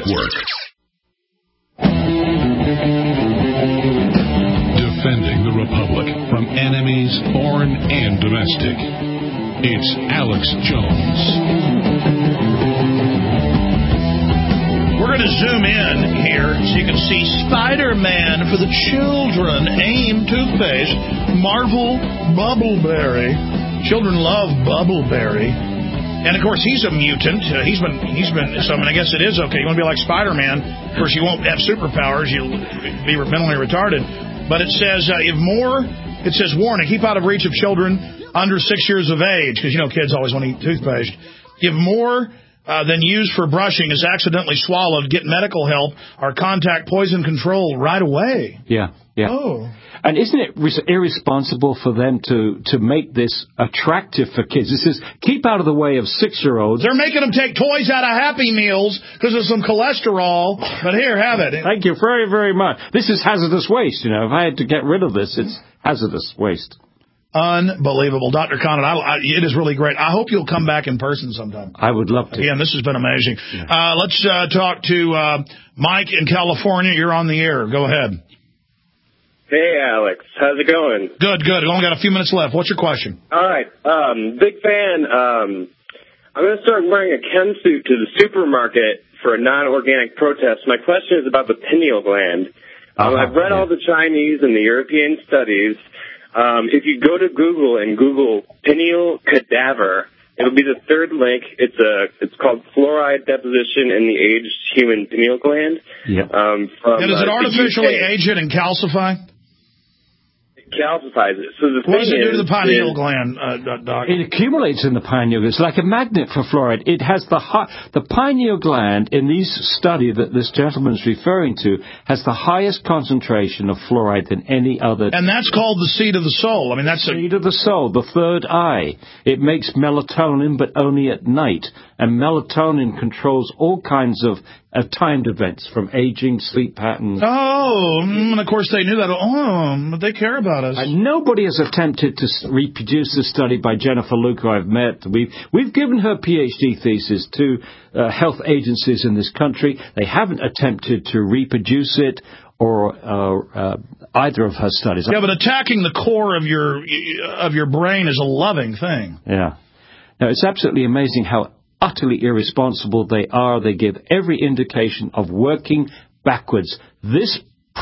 Network. Defending the Republic from enemies, foreign and domestic. It's Alex Jones. We're going to zoom in here so you can see Spider-Man for the children. AIM toothpaste, Marvel Bubbleberry. Children love Bubbleberry. And, of course, he's a mutant. He's been. So, I mean, I guess it is okay. You want to be like Spider-Man. Of course, you won't have superpowers. You'll be mentally retarded. But it says, it says, warning, keep out of reach of children under 6 years of age. Because, you know, kids always want to eat toothpaste. If more than used for brushing is accidentally swallowed, get medical help or contact poison control right away. Yeah. Oh. And isn't it irresponsible for them to make this attractive for kids? It says, keep out of the way of 6-year-olds. They're making them take toys out of Happy Meals because of some cholesterol. But here, have it. Thank you very, very much. This is hazardous waste, you know. If I had to get rid of this, it's hazardous waste. Unbelievable. Dr. Conant, it is really great. I hope you'll come back in person sometime. I would love to. Again, this has been amazing. Yeah. Let's talk to Mike in California. You're on the air. Go ahead. Hey, Alex. How's it going? Good. We only got a few minutes left. What's your question? All right. Big fan. I'm going to start wearing a chem suit to the supermarket for a non-organic protest. My question is about the pineal gland. I've read all the Chinese and the European studies. If you go to Google and Google pineal cadaver, it'll be the third link. It's called fluoride deposition in the aged human pineal gland. Yeah. Does it artificially age it and calcify? Calcifies it. So what does it do to the pineal gland, Doc? It accumulates in the pineal gland. It's like a magnet for fluoride. It has the pineal gland in this study that this gentleman is referring to has the highest concentration of fluoride than any other. And that's called the seat of the soul. I mean, that's seat of the soul, the third eye. It makes melatonin, but only at night. And melatonin controls all kinds of timed events, from aging, sleep patterns. Oh, and of course they knew that. Oh, but they care about us. And nobody has attempted to reproduce this study by Jennifer Luke, who I've met. We've given her PhD thesis to health agencies in this country. They haven't attempted to reproduce it or either of her studies. Yeah, but attacking the core of your brain is a loving thing. Yeah. Now, it's absolutely amazing how utterly irresponsible they are. They give every indication of working backwards. This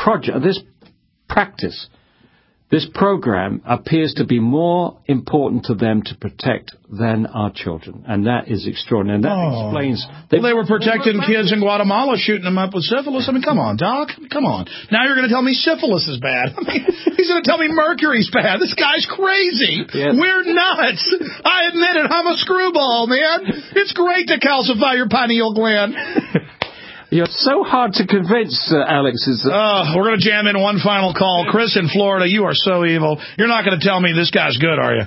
practice, this program appears to be more important to them to protect than our children. And that is extraordinary. And that explains... They were protecting kids in Guatemala, shooting them up with syphilis. I mean, come on, Doc. Come on. Now you're going to tell me syphilis is bad. I mean, he's going to tell me mercury's bad. This guy's crazy. Yes. We're nuts. I admit it. I'm a screwball, man. It's great to calcify your pineal gland. You're so hard to convince, Alex. We're going to jam in one final call. Chris in Florida, you are so evil. You're not going to tell me this guy's good, are you?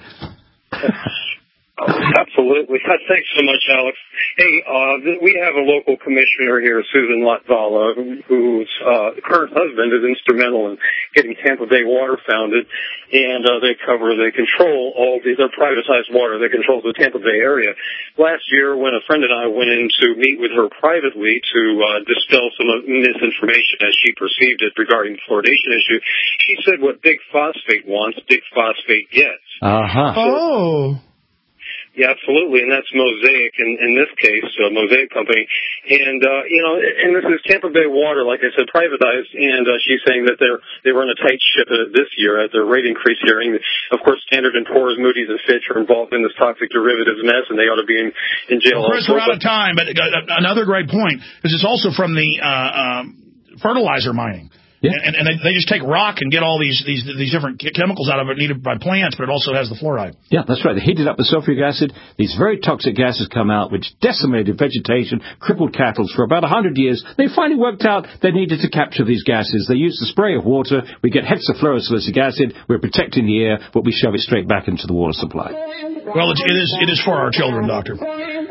Absolutely. Thanks so much, Alex. Hey, we have a local commissioner here, Susan Latvala, whose current husband is instrumental in getting Tampa Bay Water founded, and they control all their privatized water. They control the Tampa Bay area. Last year, when a friend and I went in to meet with her privately to dispel some misinformation as she perceived it regarding the fluoridation issue, she said what Big Phosphate wants, Big Phosphate gets. Uh-huh. Yeah, absolutely, and that's Mosaic in this case, Mosaic Company. And, and this is Tampa Bay Water, like I said, privatized, and she's saying that they run a tight ship this year at their rate increase hearing. Of course, Standard & Poor's, Moody's, and Fitch are involved in this toxic derivatives mess, and they ought to be in jail. Chris, we're out of time, but another great point is it's also from the fertilizer mining. Yeah. And they just take rock and get all these different chemicals out of it needed by plants, but it also has the fluoride. Yeah, that's right. They heat it up with sulfuric acid. These very toxic gases come out, which decimated vegetation, crippled cattle for about 100 years. They finally worked out they needed to capture these gases. They used the spray of water. We get hexafluorosilicic acid. We're protecting the air, but we shove it straight back into the water supply. Well, it is for our children, Doctor.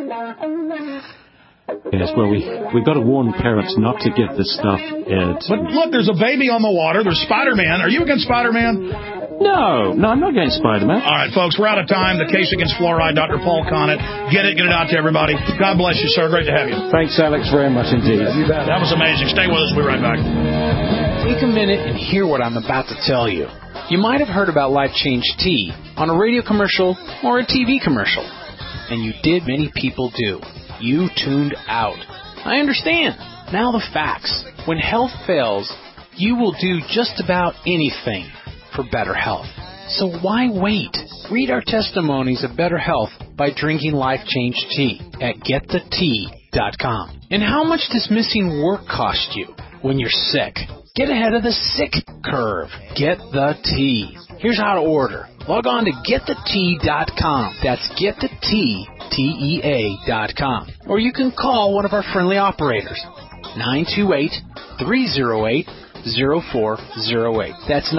Yes, well, we've got to warn parents not to give this stuff. But look, there's a baby on the water. There's Spider-Man. Are you against Spider-Man? No, I'm not against Spider-Man. All right, folks, we're out of time. The case against fluoride, Dr. Paul Connett. Get it out to everybody. God bless you, sir. Great to have you. Thanks, Alex, very much indeed. That was amazing. Stay with us. We'll be right back. Take a minute and hear what I'm about to tell you. You might have heard about Life Change Tea on a radio commercial or a TV commercial. And you did, many people do. You tuned out. I understand. Now the facts. When health fails, you will do just about anything for better health. So why wait? Read our testimonies of better health by drinking Life Change Tea at getthetea.com. And how much does missing work cost you when you're sick? Get ahead of the sick curve. Get the tea. Here's how to order. Log on to getthetea.com. That's getthetea.com. Or you can call one of our friendly operators. 928-308-0408. That's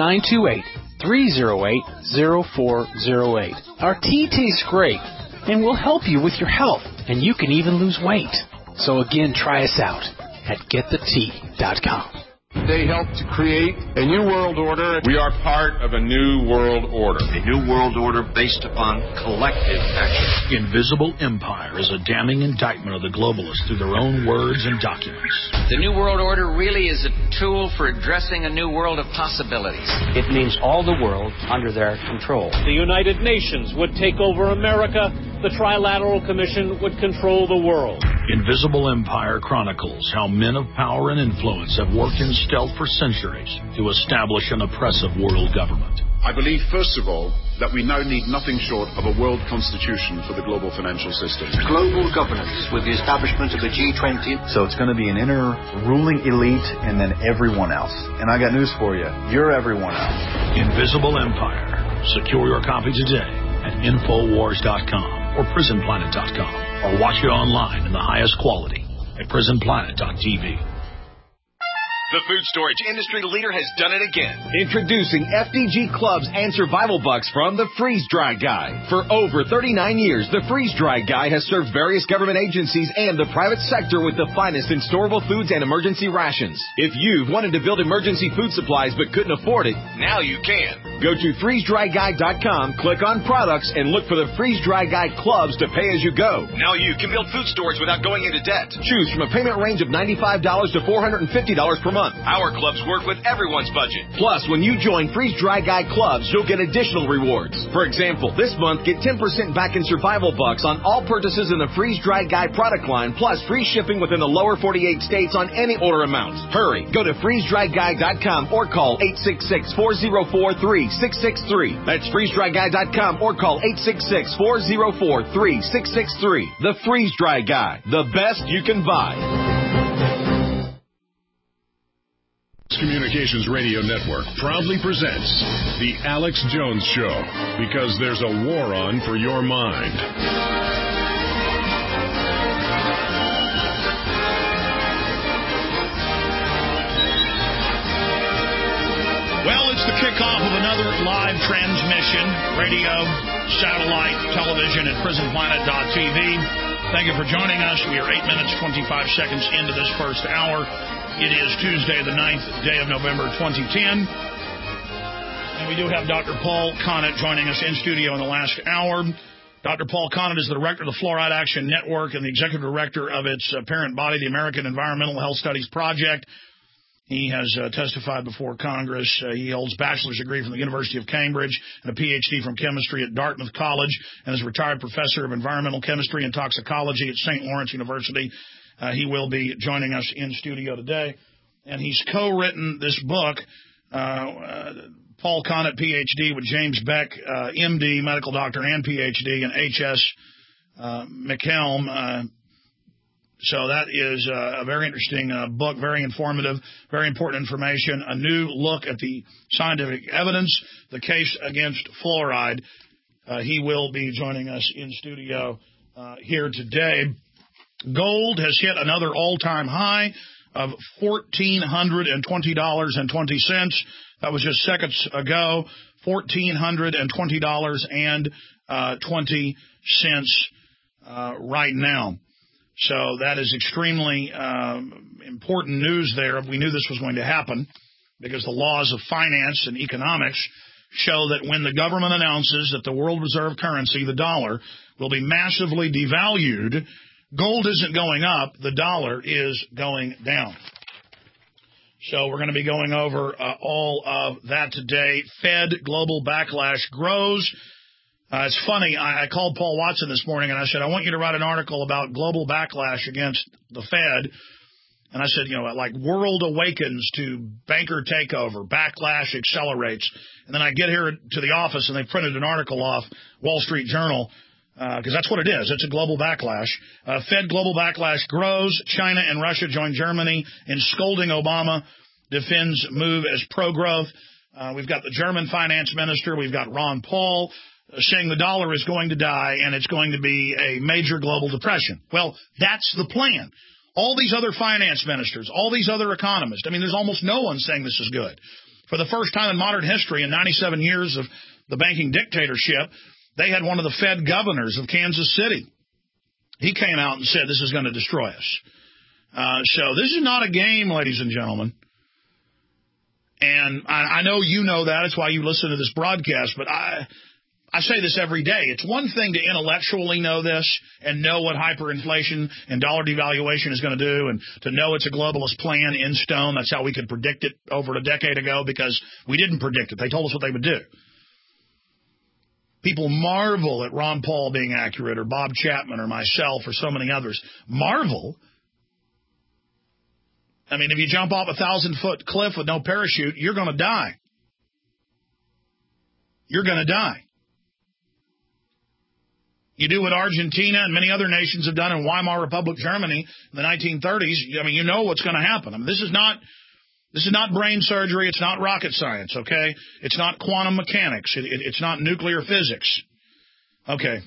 928-308-0408. Our tea tastes great and will help you with your health, and you can even lose weight. So again, try us out at getthetea.com. They helped to create a new world order. We are part of a new world order. A new world order based upon collective action. Invisible Empire is a damning indictment of the globalists through their own words and documents. The new world order really is a tool for addressing a new world of possibilities. It means all the world under their control. The United Nations would take over America. The Trilateral Commission would control the world. Invisible Empire chronicles how men of power and influence have worked in stealth for centuries to establish an oppressive world government. I believe, first of all, that we now need nothing short of a world constitution for the global financial system. Global governance with the establishment of the G20. So it's going to be an inner ruling elite and then everyone else. And I got news for you. You're everyone else. Invisible Empire. Secure your copy today at Infowars.com or PrisonPlanet.com, or watch it online in the highest quality at PrisonPlanet.tv. The food storage industry leader has done it again. Introducing FDG Clubs and Survival Bucks from the Freeze Dry Guy. For over 39 years, the Freeze Dry Guy has served various government agencies and the private sector with the finest in storable foods and emergency rations. If you've wanted to build emergency food supplies but couldn't afford it, now you can. Go to freezedryguy.com, click on products, and look for the Freeze Dry Guy Clubs to pay as you go. Now you can build food storage without going into debt. Choose from a payment range of $95 to $450 per month. Our clubs work with everyone's budget. Plus, when you join Freeze Dry Guy Clubs, you'll get additional rewards. For example, this month, get 10% back in survival bucks on all purchases in the Freeze Dry Guy product line, plus free shipping within the lower 48 states on any order amount. Hurry, go to freezedryguy.com or call 866-404-3663. That's freezedryguy.com or call 866-404-3663. The Freeze Dry Guy, the best you can buy. Communications Radio Network proudly presents The Alex Jones Show, because there's a war on for your mind. Well, it's the kickoff of another live transmission, radio, satellite, television at PrisonPlanet.tv. Thank you for joining us. We are 8 minutes, 25 seconds into this first hour. It is Tuesday, the 9th day of November, 2010. And we do have Dr. Paul Connett joining us in studio in the last hour. Dr. Paul Connett is the director of the Fluoride Action Network and the executive director of its parent body, the American Environmental Health Studies Project. He has testified before Congress. He holds a bachelor's degree from the University of Cambridge and a Ph.D. from chemistry at Dartmouth College, and is a retired professor of environmental chemistry and toxicology at St. Lawrence University. He will be joining us in studio today. And he's co-written this book, Paul Connett, Ph.D., with James Beck, M.D., medical doctor and Ph.D., and H.S. McChelm. So that is a very interesting book, very informative, very important information, a new look at the scientific evidence, the case against fluoride. He will be joining us in studio here today. Gold has hit another all-time high of $1,420.20. That was just seconds ago, $1,420.20 right now. So that is extremely important news there. We knew this was going to happen because the laws of finance and economics show that when the government announces that the world reserve currency, the dollar, will be massively devalued, gold isn't going up, the dollar is going down. So we're going to be going over all of that today. Fed global backlash grows. It's funny, I called Paul Watson this morning and I said, I want you to write an article about global backlash against the Fed. And I said, like world awakens to banker takeover, backlash accelerates. And then I get here to the office and they printed an article off Wall Street Journal, because that's what it is. It's a global backlash. Fed global backlash grows. China and Russia join Germany in scolding Obama. Defends move as pro-growth. We've got the German finance minister. We've got Ron Paul saying the dollar is going to die and it's going to be a major global depression. Well, that's the plan. All these other finance ministers, all these other economists, there's almost no one saying this is good. For the first time in modern history, in 97 years of the banking dictatorship, they had one of the Fed governors of Kansas City. He came out and said this is going to destroy us. So this is not a game, ladies and gentlemen. And I know you know that. It's why you listen to this broadcast. But I say this every day. It's one thing to intellectually know this and know what hyperinflation and dollar devaluation is going to do and to know it's a globalist plan in stone. That's how we could predict it over a decade ago because we didn't predict it. They told us what they would do. People marvel at Ron Paul being accurate or Bob Chapman or myself or so many others. Marvel? If you jump off a 1,000-foot cliff with no parachute, you're going to die. You're going to die. You do what Argentina and many other nations have done in Weimar Republic, Germany in the 1930s. You know what's going to happen. This is not brain surgery. It's not rocket science, okay? It's not quantum mechanics. It's not nuclear physics. Okay.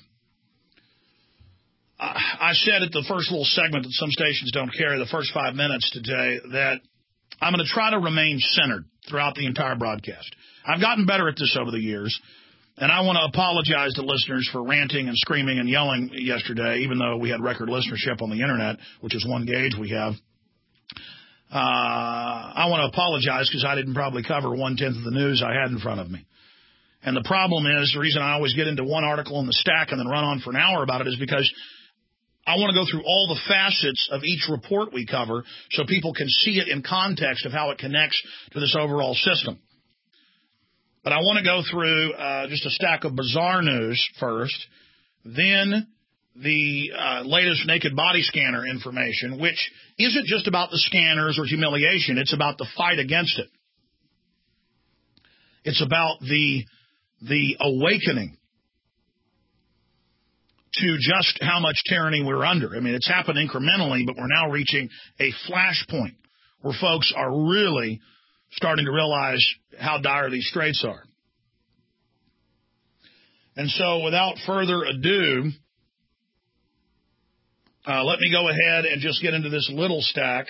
I said at the first little segment that some stations don't carry, the first 5 minutes today, that I'm going to try to remain centered throughout the entire broadcast. I've gotten better at this over the years, and I want to apologize to listeners for ranting and screaming and yelling yesterday, even though we had record listenership on the Internet, which is one gauge we have. I want to apologize because I didn't probably cover 1/10 of the news I had in front of me. And the problem is, the reason I always get into one article in the stack and then run on for an hour about it is because I want to go through all the facets of each report we cover so people can see it in context of how it connects to this overall system. But I want to go through just a stack of bizarre news first, then the latest naked body scanner information, which isn't just about the scanners or humiliation. It's about the fight against it. It's about the awakening to just how much tyranny we're under. It's happened incrementally, but we're now reaching a flashpoint where folks are really starting to realize how dire these straits are. And so without further ado, let me go ahead and just get into this little stack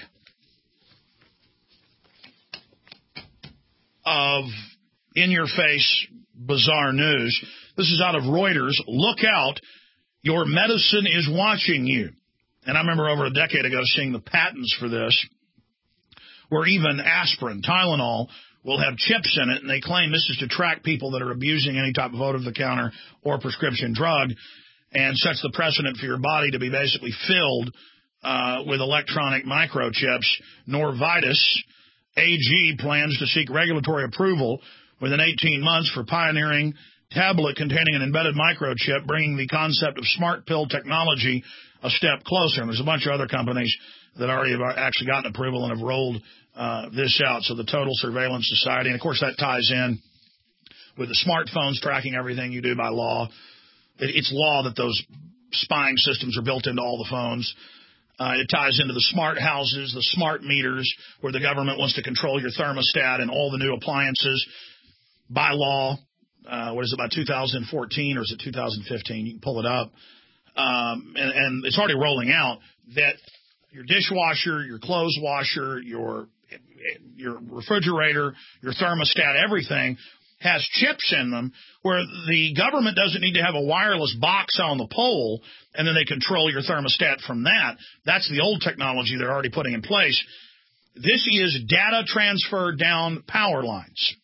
of in-your-face bizarre news. This is out of Reuters. Look out. Your medicine is watching you. And I remember over a decade ago seeing the patents for this, where even aspirin, Tylenol, will have chips in it, and they claim this is to track people that are abusing any type of over-the-counter or prescription drug, and sets the precedent for your body to be basically filled with electronic microchips. Norvitas AG plans to seek regulatory approval within 18 months for pioneering tablet containing an embedded microchip, bringing the concept of smart pill technology a step closer. And there's a bunch of other companies that already have actually gotten approval and have rolled this out. So the Total Surveillance Society, and of course that ties in with the smartphones tracking everything you do by law. It's law that those spying systems are built into all the phones. It ties into the smart houses, the smart meters, where the government wants to control your thermostat and all the new appliances by law. What is it, about 2014 or is it 2015? You can pull it up. And it's already rolling out that your dishwasher, your clothes washer, your refrigerator, your thermostat, everything has chips in them where the government doesn't need to have a wireless box on the pole and then they control your thermostat from that. That's the old technology they're already putting in place. This is data transfer down power lines.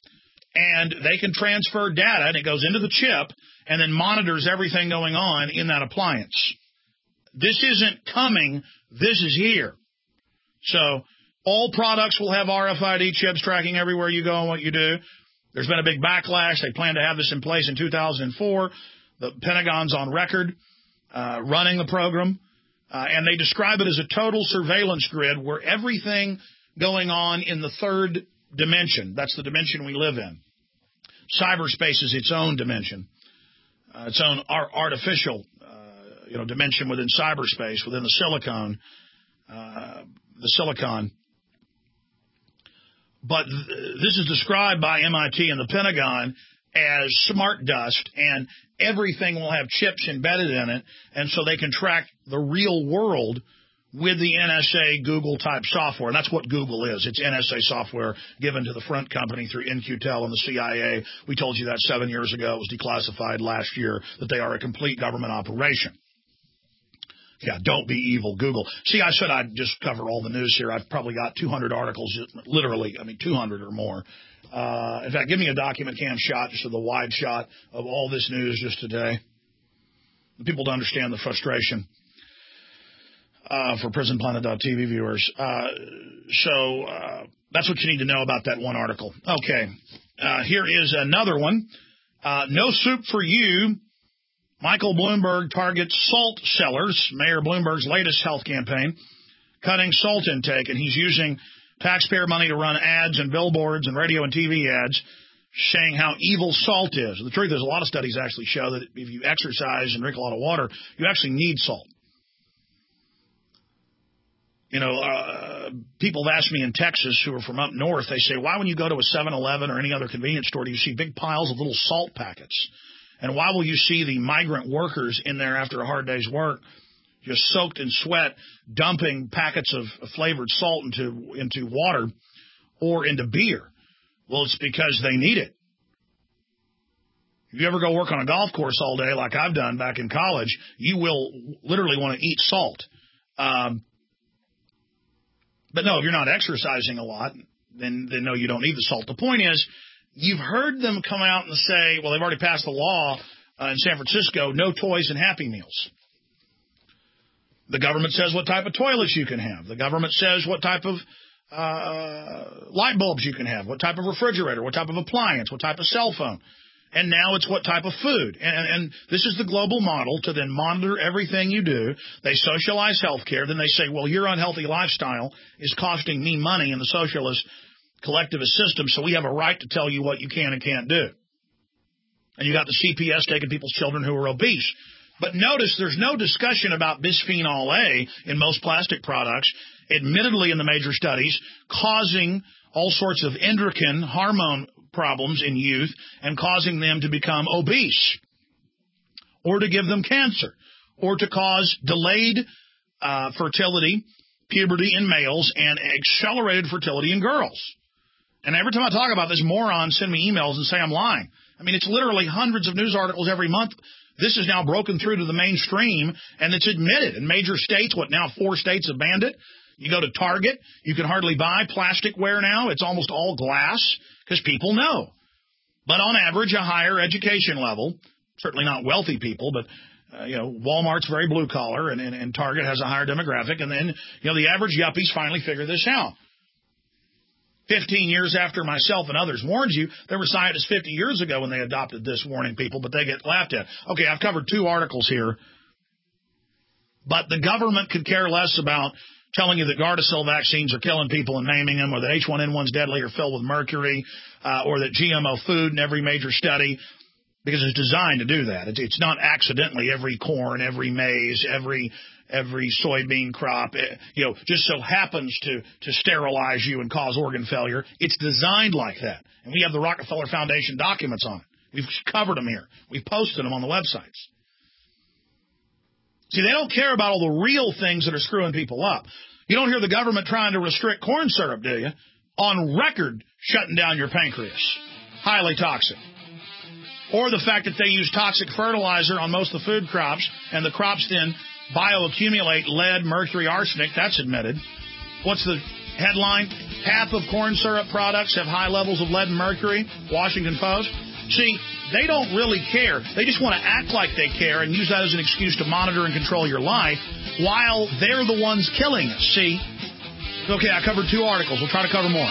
and they can transfer data, and it goes into the chip, and then monitors everything going on in that appliance. This isn't coming. This is here. So all products will have RFID chips tracking everywhere you go and what you do. There's been a big backlash. They plan to have this in place in 2004. The Pentagon's on record running the program. And they describe it as a total surveillance grid where everything going on in the third dimension, that's the dimension we live in. Cyberspace is its own dimension, its own artificial dimension within cyberspace, within the silicon. But this is described by MIT and the Pentagon as smart dust, and everything will have chips embedded in it, and so they can track the real world with the NSA Google-type software. And that's what Google is. It's NSA software given to the front company through In-Q-Tel and the CIA. We told you that 7 years ago. It was declassified last year, that they are a complete government operation. Yeah, don't be evil, Google. See, I said I'd just cover all the news here. I've probably got 200 articles, literally, 200 or more. In fact, give me a document cam shot, just of the wide shot of all this news just today. The people to understand the frustration for PrisonPlanet.tv viewers. So that's what you need to know about that one article. Okay, here is another one. No soup for you. Michael Bloomberg targets salt sellers, Mayor Bloomberg's latest health campaign, cutting salt intake, and he's using taxpayer money to run ads and billboards and radio and TV ads saying how evil salt is. The truth is, a lot of studies actually show that if you exercise and drink a lot of water, you actually need salt. People have asked me in Texas who are from up north, they say, why when you go to a 7-Eleven or any other convenience store do you see big piles of little salt packets? And why will you see the migrant workers in there after a hard day's work, just soaked in sweat, dumping packets of flavored salt into water or into beer? Well, it's because they need it. If you ever go work on a golf course all day like I've done back in college, you will literally want to eat salt. But no, if you're not exercising a lot, then no, you don't need the salt. The point is, you've heard them come out and say, well, they've already passed a law in San Francisco, no toys and Happy Meals. The government says what type of toilets you can have. The government says what type of light bulbs you can have, what type of refrigerator, what type of appliance, what type of cell phone. And now it's what type of food. And this is the global model to then monitor everything you do. They socialize health care. Then they say, well, your unhealthy lifestyle is costing me money in the socialist collectivist system, so we have a right to tell you what you can and can't do. And you got the CPS taking people's children who are obese. But notice there's no discussion about bisphenol A in most plastic products, admittedly in the major studies, causing all sorts of endocrine hormone problems in youth and causing them to become obese or to give them cancer or to cause delayed fertility, puberty in males, and accelerated fertility in girls. And every time I talk about this, morons send me emails and say I'm lying. It's literally hundreds of news articles every month. This is now broken through to the mainstream, and it's admitted in major states. 4 states have banned it. You go to Target, you can hardly buy plasticware now. It's almost all glass because people know. But on average, a higher education level, certainly not wealthy people, but Walmart's very blue collar, and Target has a higher demographic. And then, the average yuppies finally figure this out. 15 years after myself and others warned you, there were scientists 50 years ago when they adopted this warning people, but they get laughed at. Okay, I've covered 2 articles here. But the government could care less about telling you that Gardasil vaccines are killing people and naming them, or that H1N1's deadly or filled with mercury, or that GMO food in every major study, because it's designed to do that. It's not accidentally every corn, every maize, every soybean crop, just so happens to sterilize you and cause organ failure. It's designed like that. And we have the Rockefeller Foundation documents on it. We've covered them here. We've posted them on the websites. See, they don't care about all the real things that are screwing people up. You don't hear the government trying to restrict corn syrup, do you? On record, shutting down your pancreas. Highly toxic. Or the fact that they use toxic fertilizer on most of the food crops, and the crops then bioaccumulate lead, mercury, arsenic. That's admitted. What's the headline? half of corn syrup products have high levels of lead and mercury. Washington Post. See, they don't really care. They just want to act like they care and use that as an excuse to monitor and control your life while they're the ones killing us. See? Okay, I covered 2 articles. We'll try to cover more.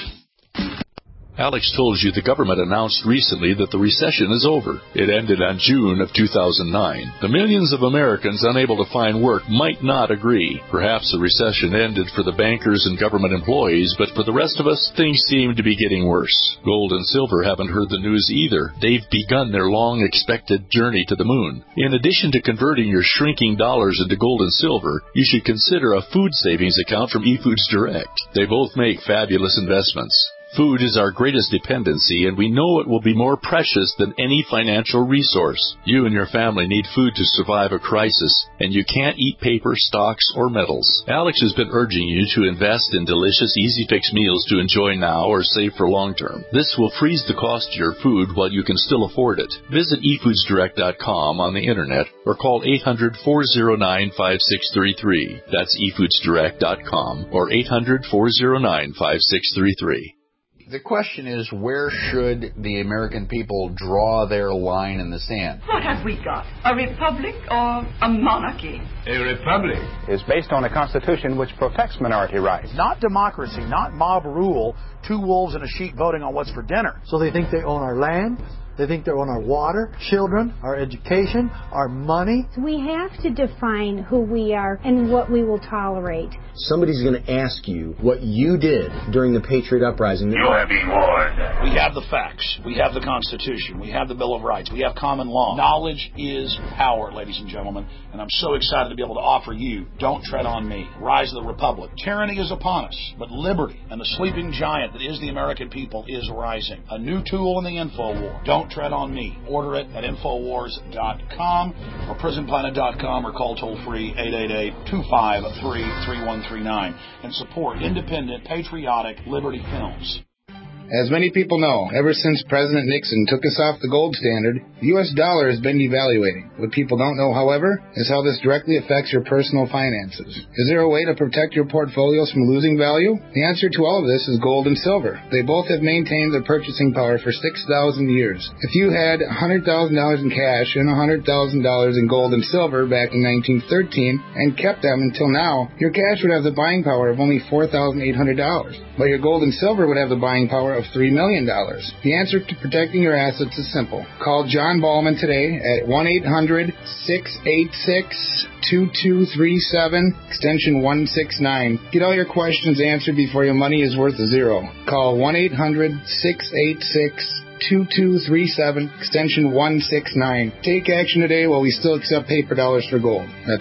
Alex told you the government announced recently that the recession is over. It ended on June of 2009. The millions of Americans unable to find work might not agree. Perhaps the recession ended for the bankers and government employees, but for the rest of us, things seem to be getting worse. Gold and silver haven't heard the news either. They've begun their long-expected journey to the moon. In addition to converting your shrinking dollars into gold and silver, you should consider a food savings account from eFoods Direct. They both make fabulous investments. Food is our greatest dependency, and we know it will be more precious than any financial resource. You and your family need food to survive a crisis, and you can't eat paper, stocks, or metals. Alex has been urging you to invest in delicious, easy-fix meals to enjoy now or save for long-term. This will freeze the cost of your food while you can still afford it. Visit eFoodsDirect.com on the Internet or call 800-409-5633. That's eFoodsDirect.com or 800-409-5633. The question is, where should the American people draw their line in the sand? What have we got? A republic or a monarchy? A republic is based on a constitution which protects minority rights. Not democracy, not mob rule, 2 wolves and a sheep voting on what's for dinner. So they think they own our land. They think they own our water, children, our education, our money. We have to define who we are and what we will tolerate. Somebody's going to ask you what you did during the Patriot Uprising. You have been warned. We have the facts. We have the Constitution. We have the Bill of Rights. We have common law. Knowledge is power, ladies and gentlemen. And I'm so excited to be able to offer you Don't Tread on Me, Rise of the Republic. Tyranny is upon us, but liberty and the sleeping giant that is the American people is rising. A new tool in the info war. Don't Tread on Me. Order it at Infowars.com or PrisonPlanet.com or call toll-free 888-253-3139 and support independent, patriotic Liberty Films. As many people know, ever since President Nixon took us off the gold standard, the U.S. dollar has been devaluating. What people don't know, however, is how this directly affects your personal finances. Is there a way to protect your portfolios from losing value? The answer to all of this is gold and silver. They both have maintained their purchasing power for 6,000 years. If you had $100,000 in cash and $100,000 in gold and silver back in 1913 and kept them until now, your cash would have the buying power of only $4,800, but your gold and silver would have the buying power of $3 million. The answer to protecting your assets is simple. Call John Ballman today at 1-800-686-2237, extension 169. Get all your questions answered before your money is worth $0. Call 1-800-686-2237, extension 169. Take action today while we still accept paper dollars for gold. That's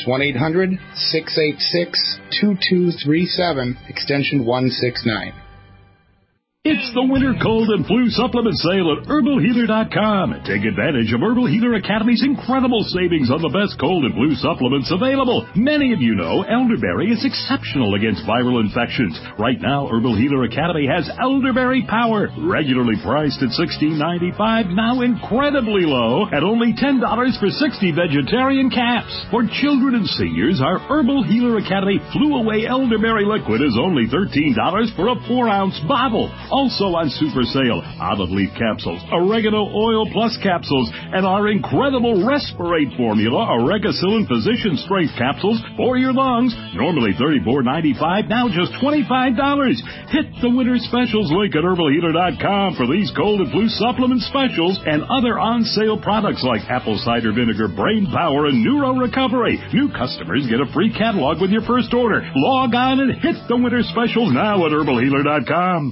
1-800-686-2237, extension 169. It's the winter cold and flu supplement sale at HerbalHealer.com. Take advantage of Herbal Healer Academy's incredible savings on the best cold and flu supplements available. Many of you know elderberry is exceptional against viral infections. Right now, Herbal Healer Academy has Elderberry Power, regularly priced at $16.95, now incredibly low at only $10 for 60 vegetarian caps. For children and seniors, our Herbal Healer Academy Flu Away Elderberry Liquid is only $13 for a 4-ounce bottle. Also on super sale, olive leaf capsules, oregano oil plus capsules, and our incredible Respirate formula, Oregacillin Physician Strength capsules for your lungs. Normally $34.95, now just $25. Hit the winter specials link at HerbalHealer.com for these cold and flu supplement specials and other on-sale products like apple cider vinegar, brain power, and neuro recovery. New customers get a free catalog with your first order. Log on and hit the winter specials now at HerbalHealer.com.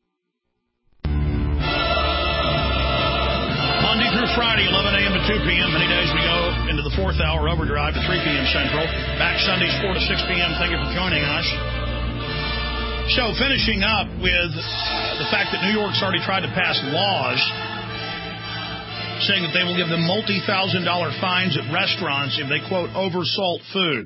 Friday, 11 a.m. to 2 p.m. Many days we go into the 4th hour overdrive to 3 p.m. Central. Back Sundays, 4 to 6 p.m. Thank you for joining us. So, finishing up with the fact that New York's already tried to pass laws saying that they will give them multi-$1,000 fines at restaurants if they, quote, oversalt food.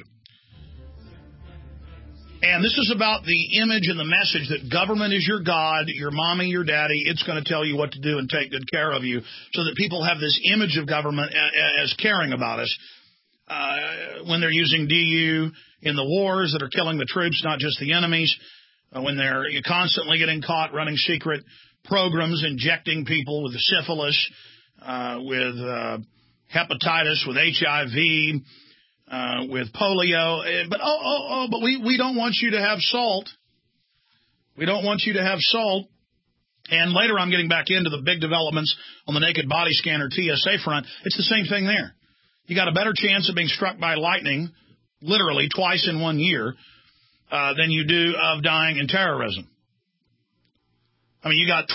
And this is about the image and the message that government is your God, your mommy, your daddy. It's going to tell you what to do and take good care of you, so that people have this image of government as caring about us when they're using DU in the wars that are killing the troops, not just the enemies. when they're constantly getting caught running secret programs, injecting people with syphilis, with hepatitis, with HIV, with polio. But we don't want you to have salt. We don't want you to have salt. And later I'm getting back into the big developments on the naked body scanner TSA front. It's the same thing there. You got a better chance of being struck by lightning, literally twice in 1 year, than you do of dying in terrorism. I mean, you got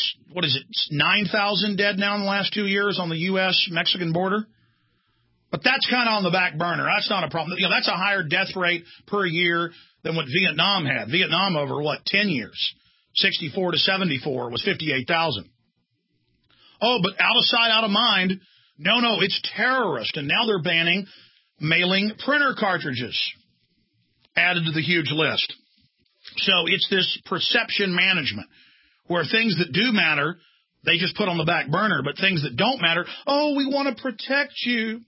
9,000 dead now in the last 2 years on the U.S.-Mexican border. But that's kind of on the back burner. That's not a problem. You know, that's a higher death rate per year than what Vietnam had. Vietnam over, 10 years? 64 to 74 was 58,000. Oh, but out of sight, out of mind. No, it's terrorist. And now they're banning mailing printer cartridges added to the huge list. So it's this perception management where things that do matter, they just put on the back burner. But things that don't matter, we want to protect you.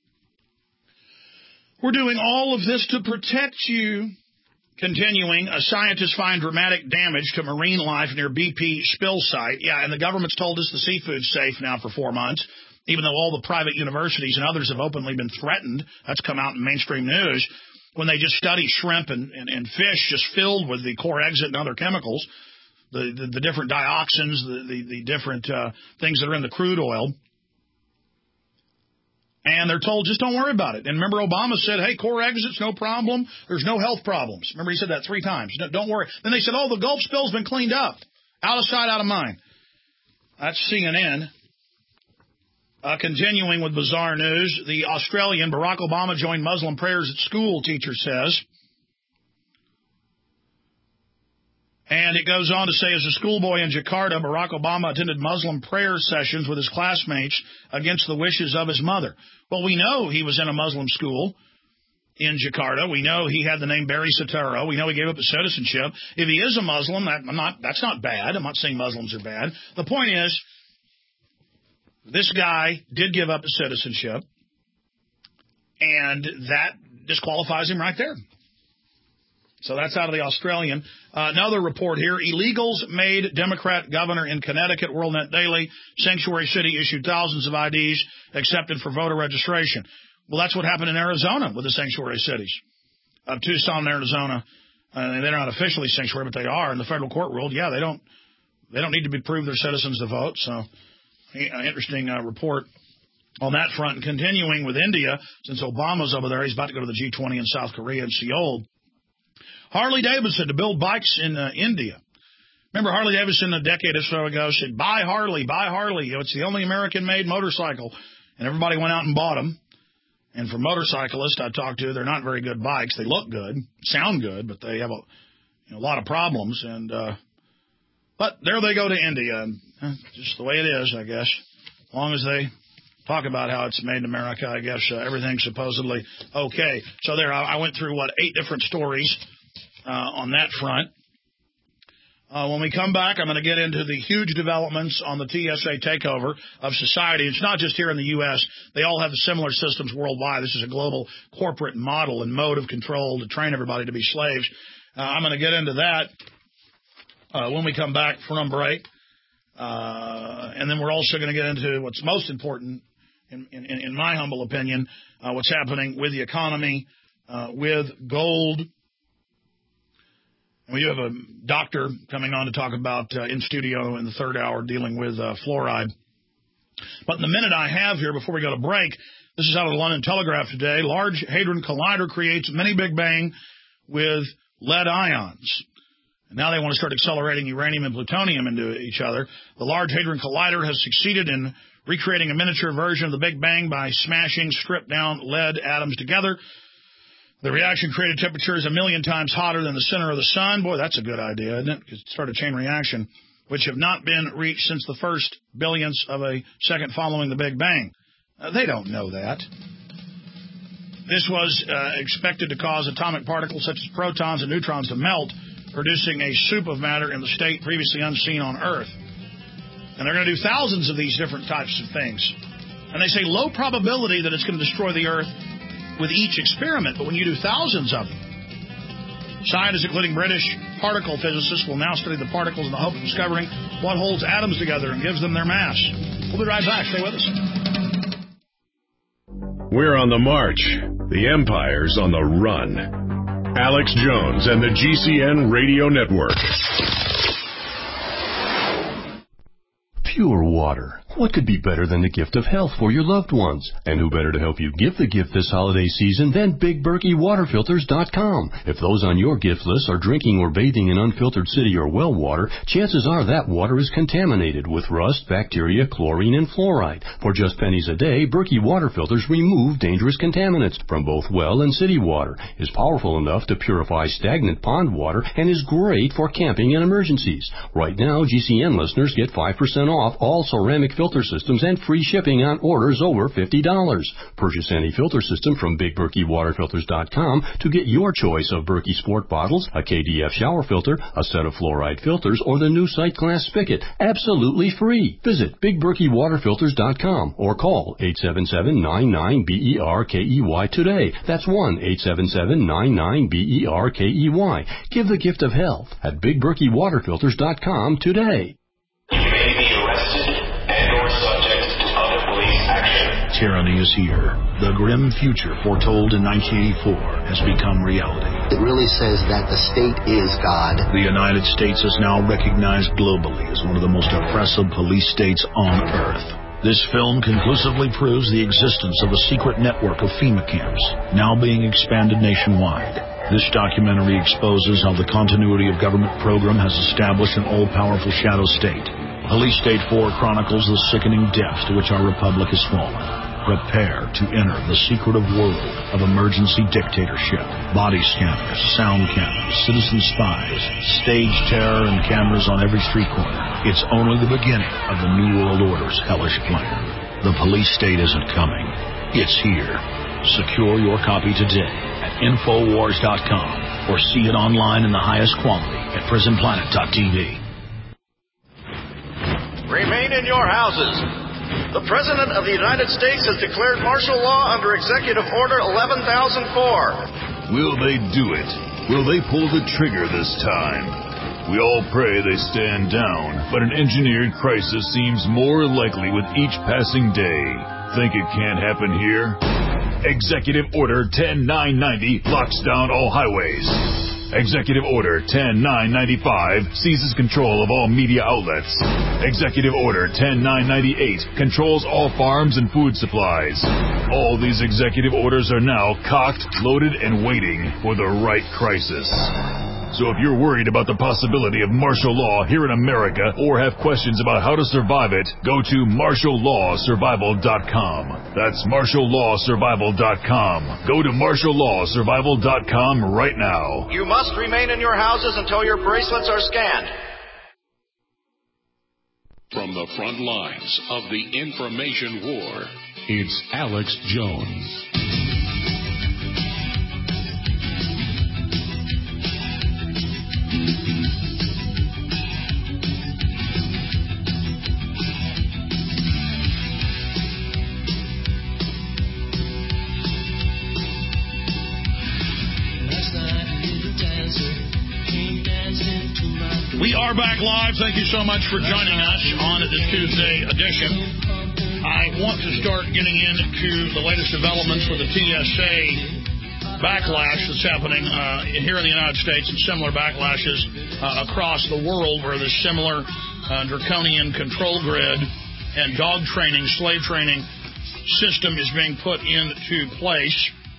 We're doing all of this to protect you. Continuing, scientists find dramatic damage to marine life near BP spill site. Yeah, and the government's told us the seafood's safe now for 4 months, even though all the private universities and others have openly been threatened. That's come out in mainstream news when they just study shrimp and fish just filled with the core exit and other chemicals, the different dioxins, the different things that are in the crude oil. And they're told, just don't worry about it. And remember, Obama said, hey, core exits, no problem. There's no health problems. Remember, he said that 3 times. Don't worry. Then they said, the Gulf spill's been cleaned up. Out of sight, out of mind. That's CNN. Continuing with bizarre news, the Australian Barack Obama joined Muslim prayers at school, teacher says. And it goes on to say, as a schoolboy in Jakarta, Barack Obama attended Muslim prayer sessions with his classmates against the wishes of his mother. Well, we know he was in a Muslim school in Jakarta. We know he had the name Barry Soetoro. We know he gave up his citizenship. If he is a Muslim, that's not bad. I'm not saying Muslims are bad. The point is, this guy did give up his citizenship, and that disqualifies him right there. So that's out of the Australian. Another report here. Illegals made Democrat governor in Connecticut. WorldNet Daily. Sanctuary City issued thousands of IDs accepted for voter registration. Well, that's what happened in Arizona with the sanctuary cities. Tucson, Arizona. They're not officially sanctuary, but they are. And the federal court ruled, they don't need to prove they're citizens to vote. So, interesting report on that front. And continuing with India, since Obama's over there, he's about to go to the G20 in South Korea and Seoul. Harley Davidson to build bikes in India. Remember Harley Davidson a decade or so ago said, buy Harley, buy Harley. It's the only American-made motorcycle. And everybody went out and bought them. And for motorcyclists I talked to, they're not very good bikes. They look good, sound good, but they have a lot of problems. And but there they go to India. Just the way it is, I guess. As long as they talk about how it's made in America, I guess everything's supposedly okay. So there, I went through, 8 different stories on that front. When we come back, I'm going to get into the huge developments on the TSA takeover of society. It's not just here in the U.S. They all have similar systems worldwide. This is a global corporate model and mode of control to train everybody to be slaves. I'm going to get into that when we come back from break. And then we're also going to get into what's most important, in my humble opinion, what's happening with the economy, with gold. We do have a doctor coming on to talk about in studio in the third hour dealing with fluoride. But in the minute I have here before we go to break, this is out of the London Telegraph today. Large Hadron Collider creates mini Big Bang with lead ions. And now they want to start accelerating uranium and plutonium into each other. The Large Hadron Collider has succeeded in recreating a miniature version of the Big Bang by smashing stripped-down lead atoms together. The reaction created temperatures 1 million times hotter than the center of the sun. Boy, that's a good idea, isn't it? Because it started a chain reaction, which have not been reached since the first billionths of a second following the Big Bang. They don't know that. This was expected to cause atomic particles such as protons and neutrons to melt, producing a soup of matter in the state previously unseen on Earth. And they're going to do thousands of these different types of things. And they say low probability that it's going to destroy the Earth with each experiment, but when you do thousands of them, Scientists, including British particle physicists, will now study the particles in the hope of discovering what holds atoms together and gives them their mass. We'll be right back. Stay with us. We're on the march. The empire's on the run. Alex Jones and the GCN Radio Network. Pure water. What could be better than the gift of health for your loved ones? And who better to help you give the gift this holiday season than BigBerkeyWaterFilters.com? If those on your gift list are drinking or bathing in unfiltered city or well water, chances are that water is contaminated with rust, bacteria, chlorine, and fluoride. For just pennies a day, Berkey Water Filters remove dangerous contaminants from both well and city water, is powerful enough to purify stagnant pond water, and is great for camping and emergencies. Right now, GCN listeners get 5% off all ceramic filter systems and free shipping on orders over $50. Purchase any filter system from BigBerkeyWaterFilters.com to get your choice of Berkey Sport bottles, a KDF shower filter, a set of fluoride filters, or the new Sight Glass spigot, absolutely free. Visit BigBerkeyWaterFilters.com or call 877-99-BERKEY today. That's 1-877-99-BERKEY. Give the gift of health at BigBerkeyWaterFilters.com today. Tyranny is here. The grim future foretold in 1984 has become reality. It really says that the state is God. The United States is now recognized globally as one of the most oppressive police states on earth. This film conclusively proves the existence of a secret network of FEMA camps, now being expanded nationwide. This documentary exposes how the continuity of government program has established an all-powerful shadow state. Police State 4 chronicles the sickening depths to which our republic has fallen. Prepare to enter the secretive world of emergency dictatorship. Body scanners, sound cameras, citizen spies, stage terror, and cameras on every street corner. It's only the beginning of the New World Order's hellish plan. The police state isn't coming. It's here. Secure your copy today at Infowars.com or see it online in the highest quality at PrisonPlanet.tv. Remain in your houses. The President of the United States has declared martial law under Executive Order 11,004. Will they do it? Will they pull the trigger this time? We all pray they stand down, but an engineered crisis seems more likely with each passing day. Think it can't happen here? Executive Order 10990 locks down all highways. Executive Order 10995 seizes control of all media outlets. Executive Order 10998 controls all farms and food supplies. All these executive orders are now cocked, loaded, and waiting for the right crisis. So if you're worried about the possibility of martial law here in America or have questions about how to survive it, go to martiallawsurvival.com. That's martiallawsurvival.com. Go to martiallawsurvival.com right now. You must remain in your houses until your bracelets are scanned. From the front lines of the information war, it's Alex Jones. We are back live. Thank you so much for joining us on this Tuesday edition. I want to start getting into the latest developments with the TSA backlash that's happening here in the United States and similar backlashes across the world where this similar draconian control grid and dog training, slave training system is being put into place.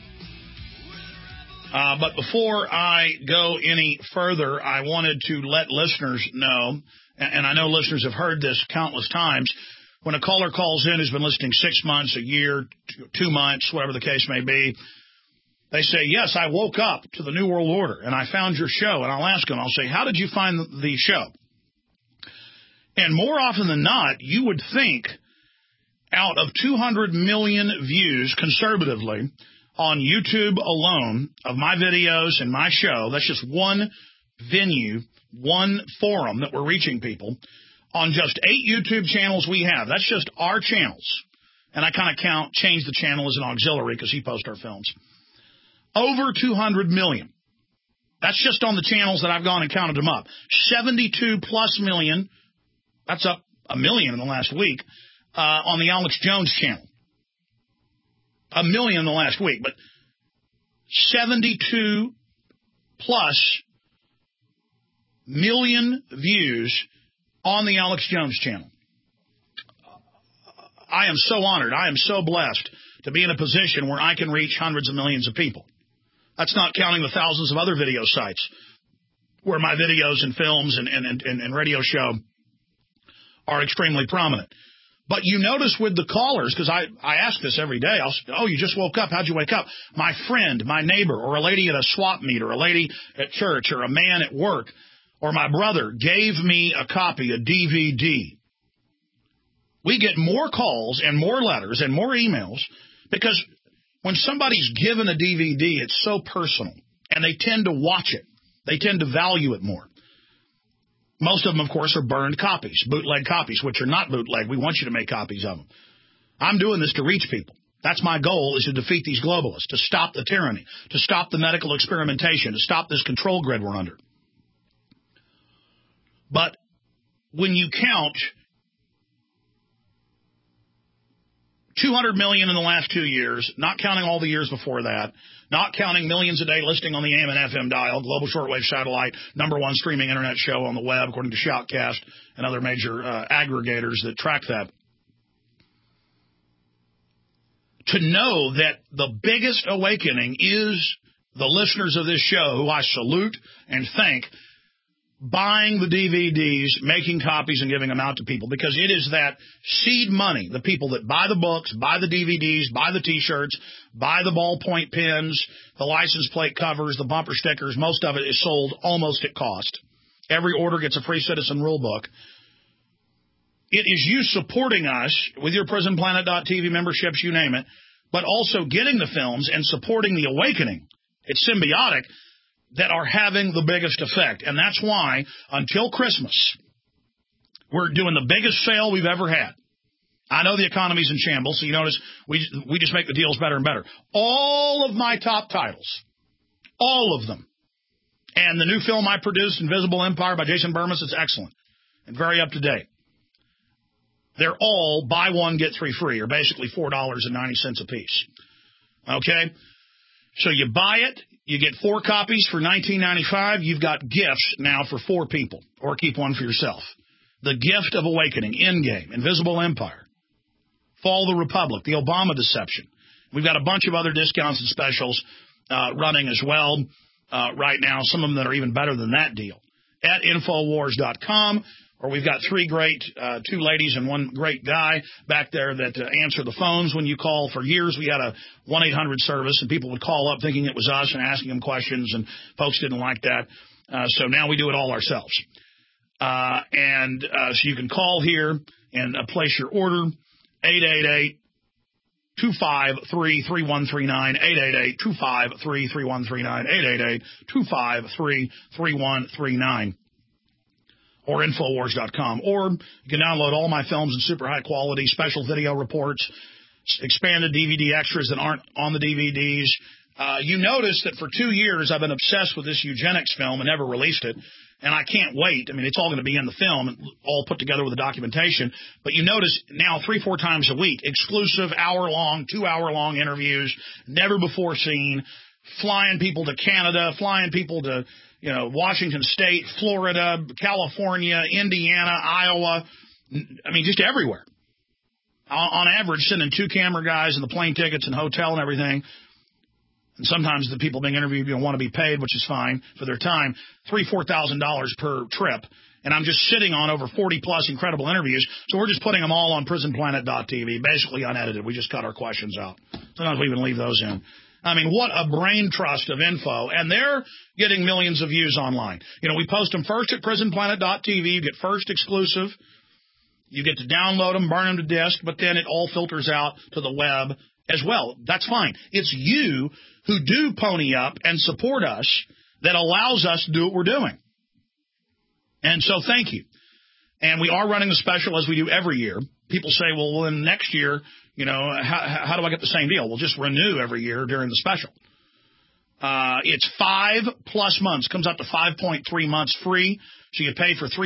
But before I go any further, I wanted to let listeners know, and I know listeners have heard this countless times, when a caller calls in who's been listening 6 months, a year, 2 months, whatever the case may be, they say, yes, I woke up to the New World Order, and I found your show. And I'll ask them, I'll say, how did you find the show? And more often than not, you would think out of 200 million views, conservatively, on YouTube alone of my videos and my show, that's just one venue, one forum that we're reaching people, on just 8 YouTube channels we have. That's just our channels. And I kind of change the channel as an auxiliary because he posts our films. Over 200 million. That's just on the channels that I've gone and counted them up. 72 plus million. That's up 1 million in the last week on the Alex Jones channel. 1 million in the last week, but 72 plus million views on the Alex Jones channel. I am so honored. I am so blessed to be in a position where I can reach hundreds of millions of people. That's not counting the thousands of other video sites where my videos and films and radio show are extremely prominent. But you notice with the callers, because I ask this every day, you just woke up. How'd you wake up? My friend, my neighbor, or a lady at a swap meet, or a lady at church, or a man at work, or my brother gave me a copy, a DVD. We get more calls and more letters and more emails because when somebody's given a DVD, it's so personal, and they tend to watch it. They tend to value it more. Most of them, of course, are burned copies, bootleg copies, which are not bootleg. We want you to make copies of them. I'm doing this to reach people. That's my goal, is to defeat these globalists, to stop the tyranny, to stop the medical experimentation, to stop this control grid we're under. But when you count 200 million in the last 2 years, not counting all the years before that, not counting millions a day listing on the AM and FM dial, global shortwave satellite, #1 streaming internet show on the web, according to Shoutcast and other major aggregators that track that. To know that the biggest awakening is the listeners of this show, who I salute and thank, buying the DVDs, making copies, and giving them out to people, because it is that seed money, the people that buy the books, buy the DVDs, buy the T-shirts, buy the ballpoint pens, the license plate covers, the bumper stickers. Most of it is sold almost at cost. Every order gets a free Citizen Rule book. It is you supporting us with your PrisonPlanet.tv memberships, you name it, but also getting the films and supporting the awakening. It's symbiotic, that are having the biggest effect. And that's why, until Christmas, we're doing the biggest sale we've ever had. I know the economy's in shambles, so you notice we just make the deals better and better. All of my top titles, all of them, and the new film I produced, Invisible Empire by Jason Burmis, is excellent and very up to date. They're all buy one, get three free, or basically $4.90 a piece. Okay? So you buy it, you get 4 copies for $19.95. You've got gifts now for 4 people, or keep one for yourself. The Gift of Awakening, Endgame, Invisible Empire, Fall the Republic, The Obama Deception. We've got a bunch of other discounts and specials running as well right now, some of them that are even better than that deal, at Infowars.com. Or we've got 3 great, 2 ladies and 1 great guy back there that answer the phones when you call. For years, we had a 1-800 service, and people would call up thinking it was us and asking them questions, and folks didn't like that. So now we do it all ourselves. So you can call here and place your order, 888-253-3139, 888-253-3139, 888-253-3139. Or Infowars.com. Or you can download all my films in super high quality, special video reports, expanded DVD extras that aren't on the DVDs. You notice that for 2 years I've been obsessed with this eugenics film and never released it. And I can't wait. I mean, it's all going to be in the film, all put together with the documentation. But you notice now 3-4 times a week, exclusive hour-long, 2-hour-long interviews, never before seen, flying people to Canada, flying people to Washington State, Florida, California, Indiana, Iowa, I mean, just everywhere. On average, sending 2 camera guys and the plane tickets and hotel and everything. And sometimes the people being interviewed want to be paid, which is fine for their time, $3,000-$4,000 per trip. And I'm just sitting on over 40-plus incredible interviews. So we're just putting them all on PrisonPlanet.tv, basically unedited. We just cut our questions out. Sometimes we even leave those in. I mean, what a brain trust of info. And they're getting millions of views online. We post them first at PrisonPlanet.tv. You get first exclusive. You get to download them, burn them to disk, but then it all filters out to the web as well. That's fine. It's you who do pony up and support us that allows us to do what we're doing. And so thank you. And we are running a special as we do every year. People say, well, then next year, how do I get the same deal? We'll just renew every year during the special. It's 5+ months. Comes out to 5.3 months free. So you pay for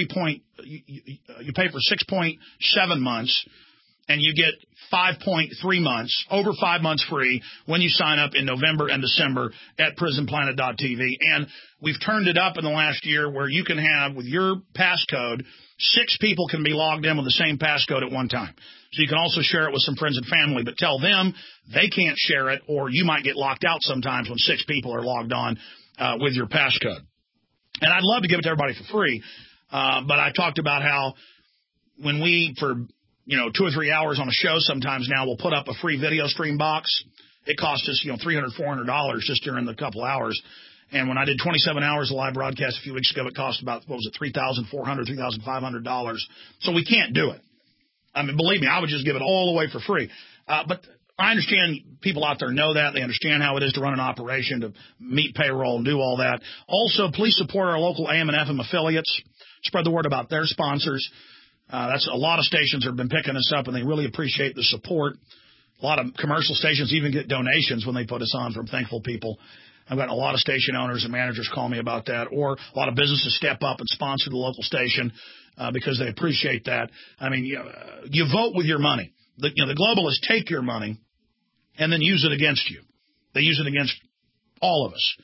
6.7 months, and you get 5.3 months, over 5 months free when you sign up in November and December at PrisonPlanet.tv. And we've turned it up in the last year where you can have, with your passcode, 6 people can be logged in with the same passcode at one time. So you can also share it with some friends and family, but tell them they can't share it, or you might get locked out sometimes when 6 people are logged on with your passcode. And I'd love to give it to everybody for free, but I talked about how when we, for 2 or 3 hours on a show sometimes now, we'll put up a free video stream box. It cost us, $300, $400 just during the couple hours. And when I did 27 hours of live broadcast a few weeks ago, it cost about, $3,400, $3,500. So we can't do it. I mean, believe me, I would just give it all away for free. But I understand people out there know that. They understand how it is to run an operation, to meet payroll and do all that. Also, please support our local AM and FM affiliates. Spread the word about their sponsors. That's a lot of stations have been picking us up, and they really appreciate the support. A lot of commercial stations even get donations when they put us on from thankful people. I've gotten a lot of station owners and managers call me about that, or a lot of businesses step up and sponsor the local station because they appreciate that. I mean, you vote with your money. The globalists take your money and then use it against you. They use it against all of us.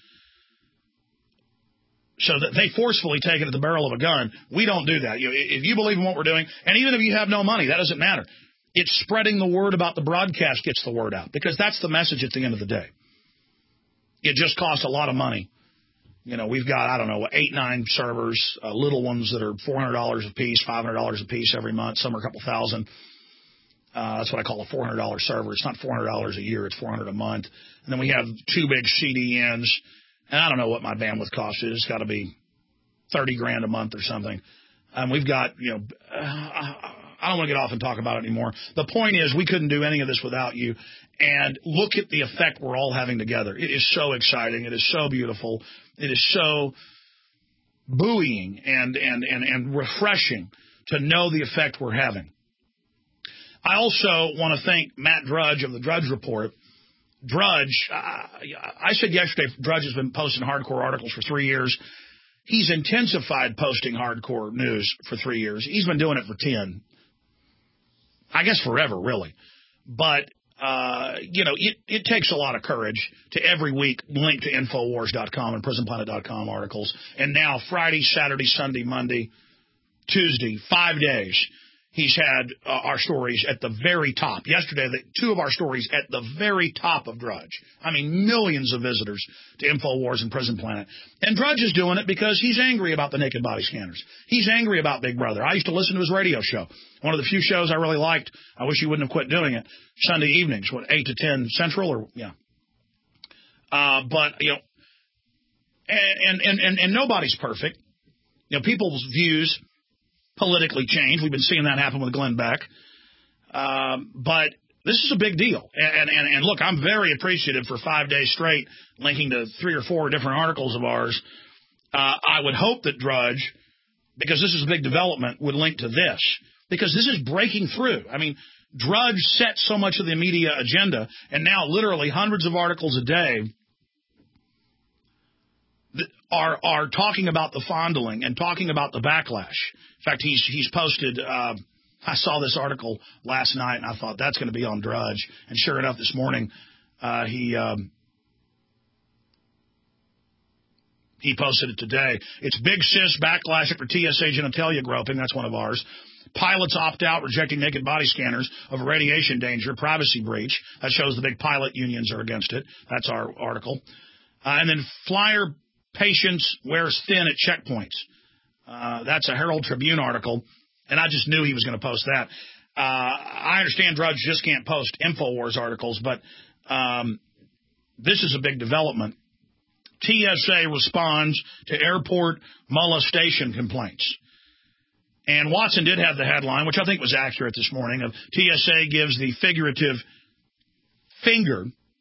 So that they forcefully take it at the barrel of a gun. We don't do that. If you believe in what we're doing, and even if you have no money, that doesn't matter. It's spreading the word about the broadcast gets the word out, because that's the message at the end of the day. It just costs a lot of money. We've got, 8, 9 servers, little ones that are $400 a piece, $500 a piece every month. Some are a couple thousand. That's what I call a $400 server. It's not $400 a year. It's $400 a month. And then we have 2 big CDNs. And I don't know what my bandwidth cost is. It's got to be $30,000 a month or something. And we've got, I don't want to get off and talk about it anymore. The point is, we couldn't do any of this without you. And look at the effect we're all having together. It is so exciting. It is so beautiful. It is so buoying and refreshing to know the effect we're having. I also want to thank Matt Drudge of the Drudge Report. Drudge, I said yesterday, Drudge has been posting hardcore articles for 3 years. He's intensified posting hardcore news for 3 years. He's been doing it for 10. I guess forever, really. But, it takes a lot of courage to every week link to Infowars.com and PrisonPlanet.com articles. And now Friday, Saturday, Sunday, Monday, Tuesday, 5 days. He's had our stories at the very top. Yesterday, 2 of our stories at the very top of Drudge. I mean, millions of visitors to Infowars and Prison Planet. And Drudge is doing it because he's angry about the naked body scanners. He's angry about Big Brother. I used to listen to his radio show. One of the few shows I really liked. I wish he wouldn't have quit doing it. Sunday evenings, 8 to 10 Central, or yeah. But nobody's perfect. People's views politically change. We've been seeing that happen with Glenn Beck. But this is a big deal. And look, I'm very appreciative for 5 days straight linking to 3 or 4 different articles of ours. I would hope that Drudge, because this is a big development, would link to this, because this is breaking through. I mean, Drudge set so much of the media agenda, and now literally hundreds of articles a day are talking about the fondling and talking about the backlash. In fact, he's posted, I saw this article last night, and I thought that's going to be on Drudge. And sure enough, this morning, he posted it today. It's Big Sis backlash after TSA genitalia groping. That's one of ours. Pilots opt out, rejecting naked body scanners of radiation danger, privacy breach. That shows the big pilot unions are against it. That's our article. And then flyer patients wears thin at checkpoints. That's a Herald Tribune article, and I just knew he was going to post that. I understand Drudge just can't post Infowars articles, but this is a big development. TSA responds to airport molestation complaints. And Watson did have the headline, which I think was accurate this morning, of TSA gives the figurative finger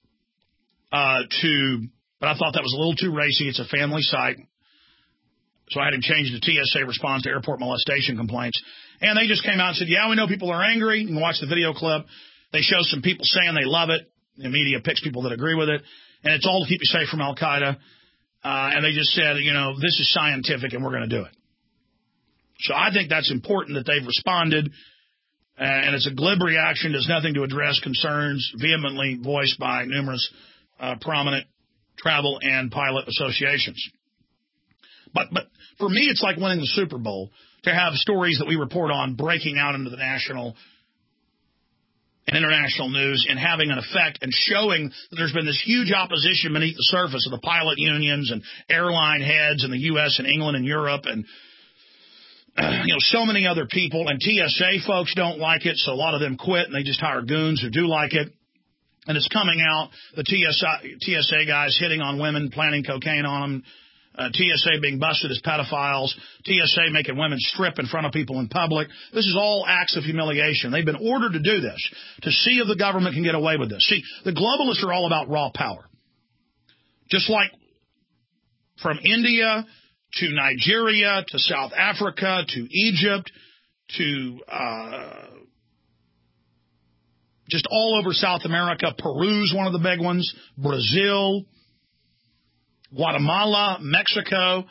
but I thought that was a little too racy. It's a family site. So I had him change it to TSA responds to airport molestation complaints. And they just came out and said, yeah, we know people are angry. You can watch the video clip. They show some people saying they love it. The media picks people that agree with it. and it's all to keep you safe from Al-Qaeda. And they just said, this is scientific and we're going to do it. So I think that's important that they've responded, and it's a glib reaction, does nothing to address concerns vehemently voiced by numerous prominent travel and pilot associations. But for me, it's like winning the Super Bowl to have stories that we report on breaking out into the national and international news and having an effect and showing that there's been this huge opposition beneath the surface of the pilot unions and airline heads in the U.S. and England and Europe and so many other people. And TSA folks don't like it, so a lot of them quit and they just hire goons who do like it. And it's coming out, the TSA guys hitting on women, planting cocaine on them, TSA being busted as pedophiles, TSA making women strip in front of people in public. This is all acts of humiliation. They've been ordered to do this, to see if the government can get away with this. See, the globalists are all about raw power. Just like from India to Nigeria to South Africa to Egypt to just all over South America. Peru's one of the big ones. Brazil, Guatemala, Mexico,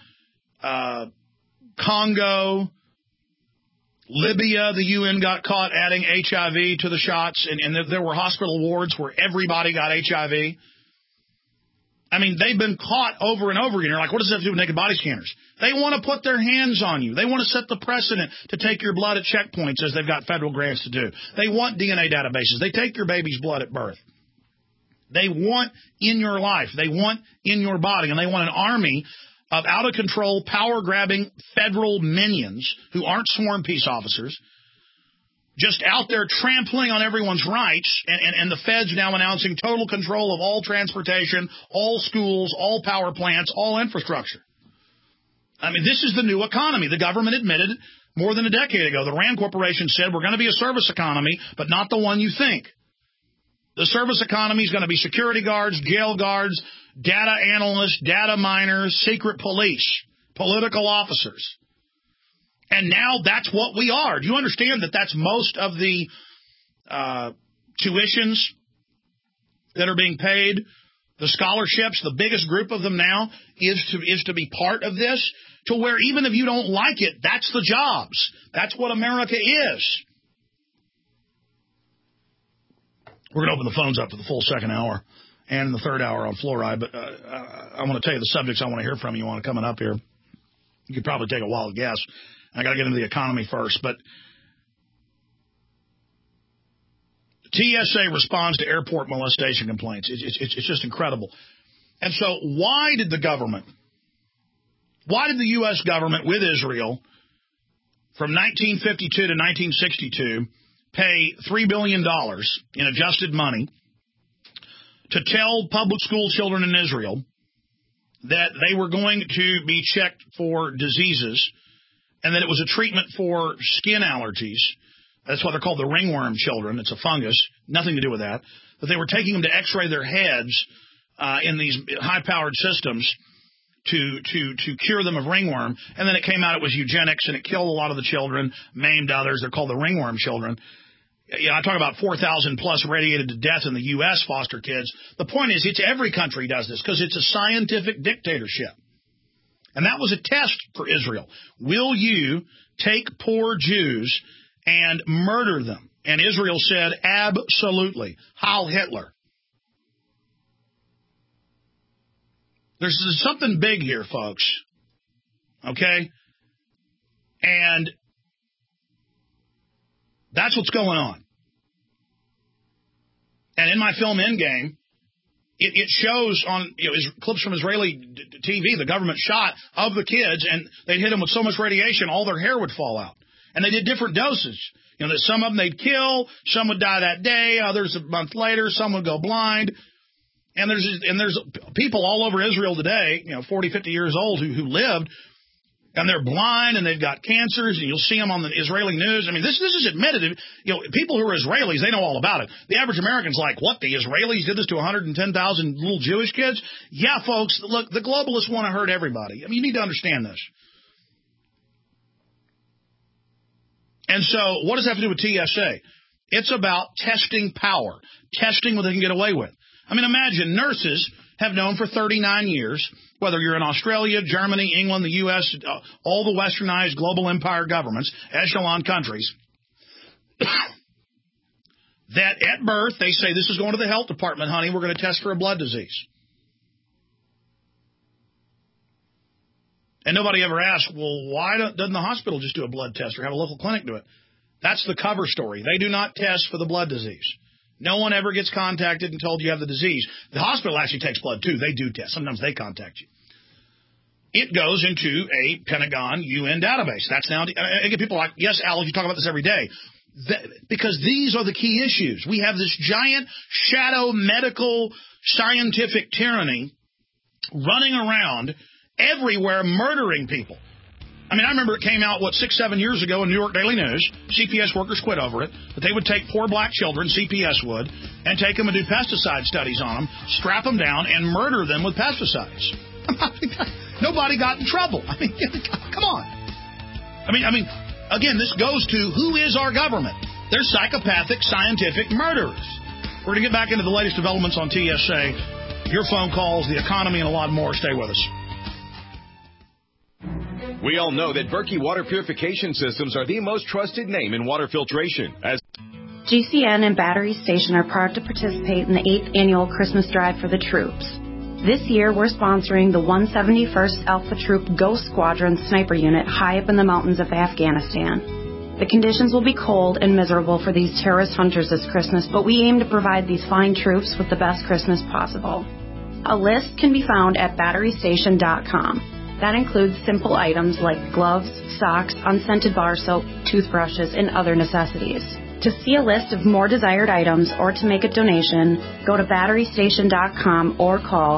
Congo, Libya. The UN got caught adding HIV to the shots, and there were hospital wards where everybody got HIV. I mean, they've been caught over and over again. You're like, what does that have to do with naked body scanners? They want to put their hands on you. They want to set the precedent to take your blood at checkpoints, as they've got federal grants to do. They want DNA databases. They take your baby's blood at birth. They want in your life. They want in your body. And they want an army of out-of-control, power-grabbing federal minions who aren't sworn peace officers, just out there trampling on everyone's rights, and the feds now announcing total control of all transportation, all schools, all power plants, all infrastructure. I mean, this is the new economy. The government admitted more than a decade ago. The Rand Corporation said we're going to be a service economy, but not the one you think. The service economy is going to be security guards, jail guards, data analysts, data miners, secret police, political officers. And now that's what we are. Do you understand that that's most of the tuitions that are being paid, the scholarships? The biggest group of them now is to be part of this, to where even if you don't like it, that's the jobs. That's what America is. We're going to open the phones up for the full second hour and in the third hour on Fluoride, but I want to tell you the subjects I want to hear from you on coming up here. You could probably take a wild guess. I got to get into the economy first, but TSA responds to airport molestation complaints. It's just incredible. And so why did the U.S. government with Israel from 1952 to 1962 pay $3 billion in adjusted money to tell public school children in Israel that they were going to be checked for diseases and that it was a treatment for skin allergies? That's why they're called the ringworm children. It's a fungus. Nothing to do with that. But they were taking them to x-ray their heads in these high-powered systems to cure them of ringworm. And then it came out it was eugenics, and it killed a lot of the children, maimed others. They're called the ringworm children. I talk about 4,000 plus radiated to death in the U.S. foster kids. The point is, it's every country does this because it's a scientific dictatorship. And that was a test for Israel. Will you take poor Jews and murder them? And Israel said, absolutely. Heil Hitler. There's something big here, folks. Okay? And that's what's going on. And in my film Endgame, it shows on clips from Israeli TV, the government shot of the kids, and they'd hit them with so much radiation, all their hair would fall out. And they did different doses. That some of them they'd kill, some would die that day, others a month later, some would go blind. And there's people all over Israel today, 40, 50 years old who lived, and they're blind and they've got cancers, and you'll see them on the Israeli news. I mean, this is admitted. People who are Israelis, they know all about it. The average American's like, what, the Israelis did this to 110,000 little Jewish kids? Yeah, folks, look, the globalists want to hurt everybody. I mean, you need to understand this. And so what does that have to do with TSA? It's about testing power, testing what they can get away with. I mean, imagine nurses have known for 39 years, whether you're in Australia, Germany, England, the U.S., all the westernized global empire governments, echelon countries, that at birth they say, this is going to the health department, honey, we're going to test for a blood disease. And nobody ever asks, well, why doesn't the hospital just do a blood test or have a local clinic do it? That's the cover story. They do not test for the blood disease. No one ever gets contacted and told you have the disease. The hospital actually takes blood, too. They do test. Sometimes they contact you. It goes into a Pentagon UN database. That's now, I get people like, yes, Al, you talk about this every day. Because these are the key issues. We have this giant shadow medical scientific tyranny running around everywhere murdering people. I mean, I remember it came out, 6-7 years ago in New York Daily News. CPS workers quit over it. But they would take poor black children, CPS would, and take them and do pesticide studies on them, strap them down, and murder them with pesticides. Nobody got in trouble. I mean, come on. I mean, again, this goes to who is our government? They're psychopathic, scientific murderers. We're going to get back into the latest developments on TSA, your phone calls, the economy, and a lot more. Stay with us. We all know that Berkey Water Purification Systems are the most trusted name in water filtration. GCN and Battery Station are proud to participate in the 8th annual Christmas Drive for the Troops. This year, we're sponsoring the 171st Alpha Troop Ghost Squadron Sniper Unit high up in the mountains of Afghanistan. The conditions will be cold and miserable for these terrorist hunters this Christmas, but we aim to provide these fine troops with the best Christmas possible. A list can be found at batterystation.com. That includes simple items like gloves, socks, unscented bar soap, toothbrushes, and other necessities. To see a list of more desired items or to make a donation, go to batterystation.com or call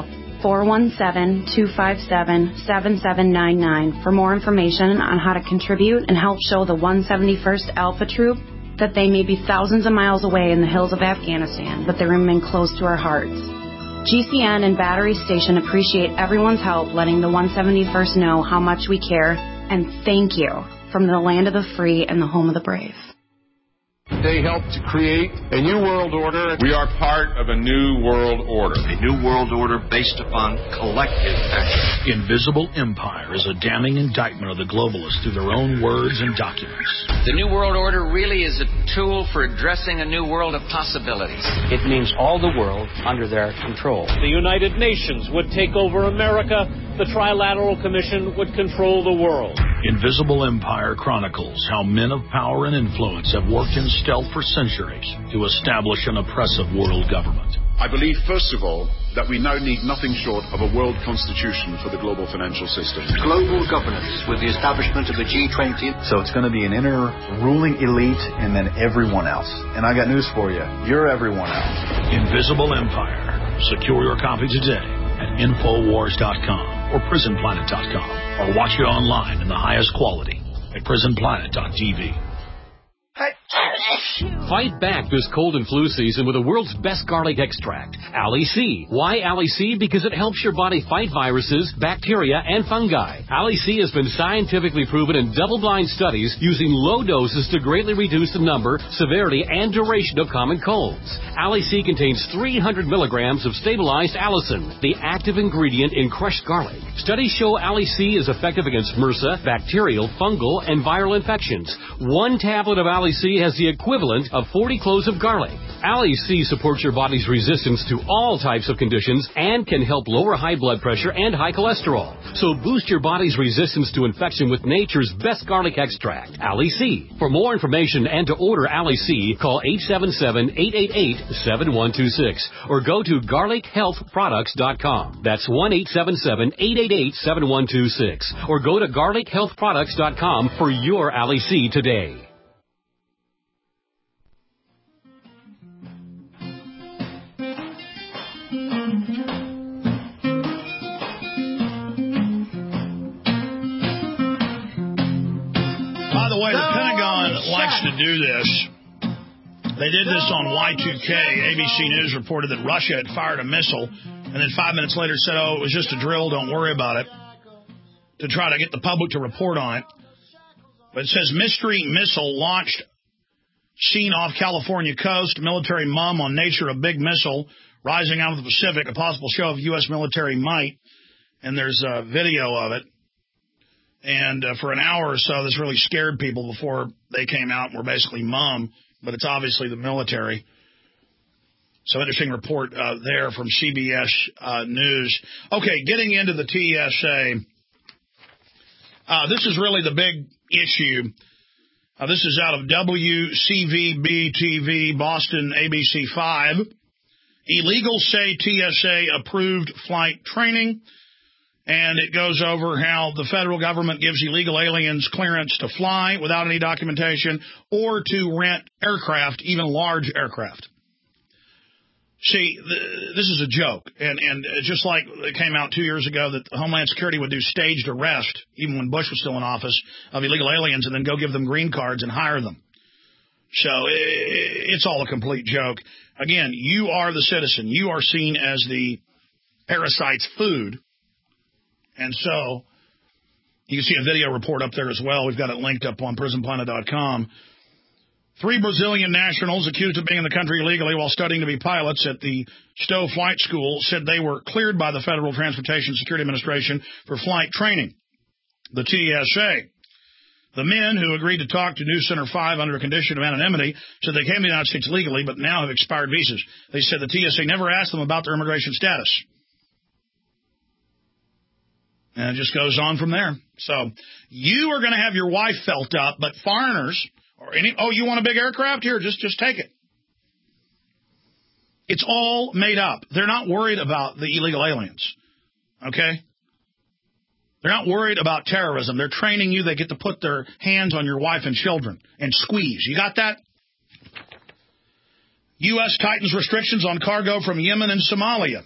417-257-7799 for more information on how to contribute and help show the 171st Alpha Troop that they may be thousands of miles away in the hills of Afghanistan, but they remain close to our hearts. GCN and Battery Station appreciate everyone's help letting the 171st know how much we care, and thank you from the land of the free and the home of the brave. They helped to create a new world order. We are part of a new world order. A new world order based upon collective action. Invisible Empire is a damning indictment of the globalists through their own words and documents. The new world order really is a tool for addressing a new world of possibilities. It means all the world under their control. The United Nations would take over America. The Trilateral Commission would control the world. Invisible Empire chronicles how men of power and influence have worked in stealth for centuries to establish an oppressive world government. I believe, first of all, that we now need nothing short of a world constitution for the global financial system. Global governance with the establishment of the G20. So it's going to be an inner ruling elite and then everyone else. And I got news for you. You're everyone else. Invisible Empire. Secure your copy today at Infowars.com or PrisonPlanet.com, or watch it online in the highest quality at PrisonPlanet.tv. Fight back this cold and flu season with the world's best garlic extract, Ali C. Why Ali C? Because it helps your body fight viruses, bacteria, and fungi. Ali C has been scientifically proven in double-blind studies using low doses to greatly reduce the number, severity, and duration of common colds. Ali C contains 300 milligrams of stabilized allicin, the active ingredient in crushed garlic. Studies show Ali C is effective against MRSA, bacterial, fungal, and viral infections. One tablet of Ali C has the equivalent of 40 cloves of garlic. Ali C supports your body's resistance to all types of conditions and can help lower high blood pressure and high cholesterol. So boost your body's resistance to infection with nature's best garlic extract, Ali C. For more information and to order Ali C, call 877-888-7126 or go to garlichealthproducts.com. That's 1-877-888-7126 or go to garlichealthproducts.com for your Ali C today. By the way, the Pentagon likes to do this. They did this on Y2K. ABC News reported that Russia had fired a missile and then 5 minutes later said, oh, it was just a drill, don't worry about it, to try to get the public to report on it. But it says mystery missile launched, seen off California coast, military mum on nature of big missile. rising out of the Pacific, a possible show of U.S. military might, and there's a video of it. And for an hour or so, this really scared people before they came out and were basically mum, but it's obviously the military. So interesting report there from CBS News. Okay, getting into the TSA. This is really the big issue. This is out of WCVB-TV, Boston, ABC5. Illegals say TSA approved flight training. And it goes over how the federal government gives illegal aliens clearance to fly without any documentation or to rent aircraft, even large aircraft. See, this is a joke. And just like it came out 2 years ago that Homeland Security would do staged arrest, even when Bush was still in office, of illegal aliens and then go give them green cards and hire them. So it's all a complete joke. Again, you are the citizen. You are seen as the parasite's food. And so you can see a video report up there as well. We've got it linked up on prisonplanet.com. 3 Brazilian nationals accused of being in the country illegally while studying to be pilots at the Stowe Flight School said they were cleared by the Federal Transportation Security Administration for flight training, the TSA. The men who agreed to talk to News Center 5 under a condition of anonymity said they came to the United States legally but now have expired visas. They said the TSA never asked them about their immigration status. And it just goes on from there. So you are going to have your wife felt up, but foreigners, or you want a big aircraft? Here, just take it. It's all made up. They're not worried about the illegal aliens. Okay? They're not worried about terrorism. They're training you. They get to put their hands on your wife and children and squeeze. You got that? U.S. tightens restrictions on cargo from Yemen and Somalia.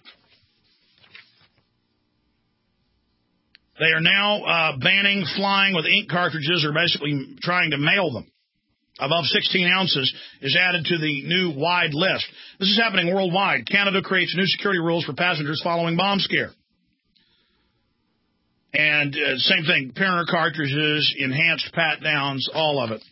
They are now banning flying with ink cartridges, or basically trying to mail them. Above 16 ounces is added to the new wide list. This is happening worldwide. Canada creates new security rules for passengers following bomb scare. And same thing, printer cartridges, enhanced pat-downs, all of it.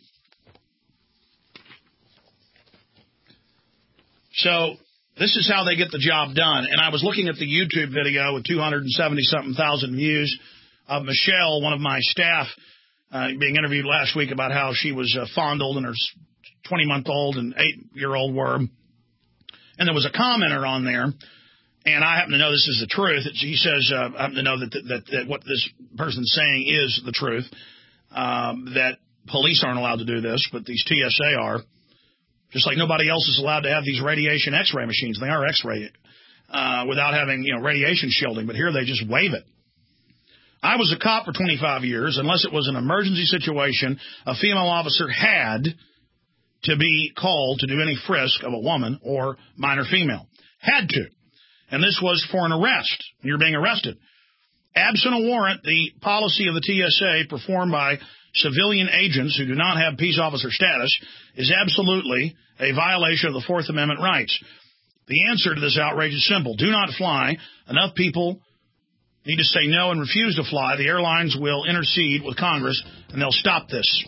So this is how they get the job done. And I was looking at the YouTube video with 270-something thousand views of Michelle, one of my staff, being interviewed last week about how she was fondled and her 20-month-old and 8-year-old were. And there was a commenter on there, and I happen to know this is the truth. He says, I happen to know that what this person's saying is the truth, that police aren't allowed to do this, but these TSA are. Just like nobody else is allowed to have these radiation X-ray machines. They are X-ray without having, radiation shielding, but here they just waive it. I was a cop for 25 years. Unless it was an emergency situation, a female officer had to be called to do any frisk of a woman or minor female. Had to. And this was for an arrest. You're being arrested. Absent a warrant, the policy of the TSA performed by civilian agents who do not have peace officer status is absolutely a violation of the Fourth Amendment rights. The answer to this outrage is simple. Do not fly. Enough people need to say no and refuse to fly. The airlines will intercede with Congress, and they'll stop this.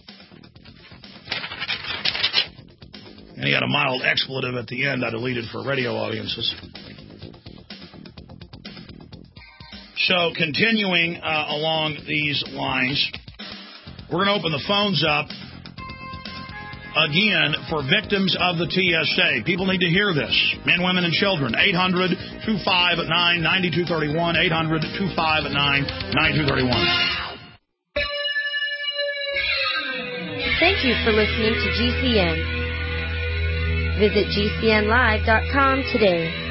And he had a mild expletive at the end I deleted for radio audiences. So continuing along these lines, we're going to open the phones up again for victims of the TSA. People need to hear this. Men, women, and children. 800-259-9231. 800-259-9231. Thank you for listening to GCN. Visit GCNlive.com today.